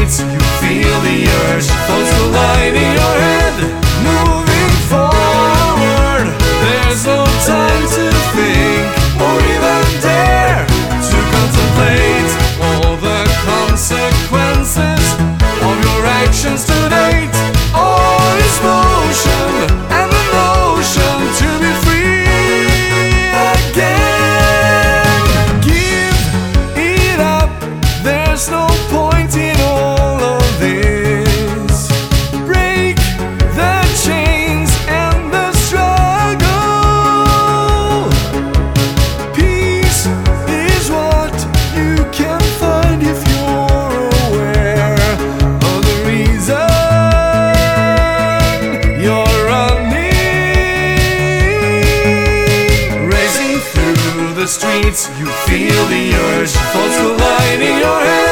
streets, you feel the urge, thoughts collide in your head. Moving forward, there's no time to think or even dare to contemplate all the consequences of your actions to date. All is motion and the notion to be free again. Give it up, there's no point in all of this. Break the chains and the struggle. Peace is what you can find if you're aware of the reason you're running. Racing through the streets, you feel the urge, thoughts collide in your head.